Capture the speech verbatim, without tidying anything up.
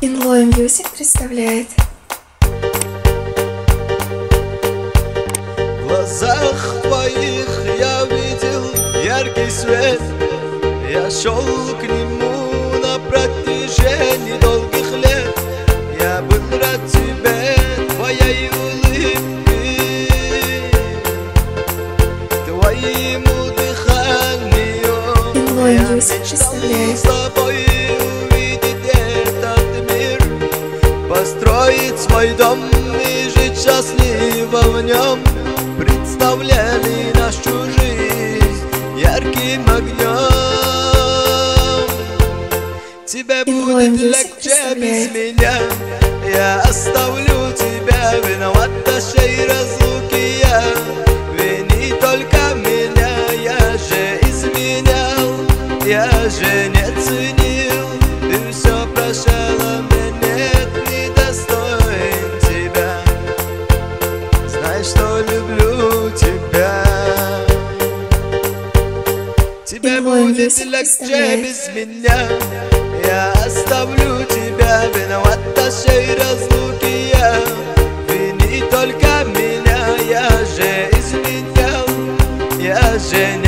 Inloy Music представляет. В глазах твоих я видел яркий свет. Я шел к нему на протяжении долгих лет. Я был рад тебе, твоей улыбке, твоему дыханию. Inloy Я Music мечтал представляет. с тобой увидеть этот мир, построить свой дом и жить счастливо в нем. Представляли нашу жизнь ярким огнем. Тебе Inloy будет Music легче без представляет. меня. Я оставлю тебя, виноват нашей разлуки я. Вини только меня, я же изменял, я же не ценил. Ты все прощала, мне нет, недостоин тебя. Знай, что люблю тебя. Тебе Inloy будет Music легче представляет. без меня. Я оставлю тебя, виноват нашей разлуки я. Вини только меня, я же изменял, я же не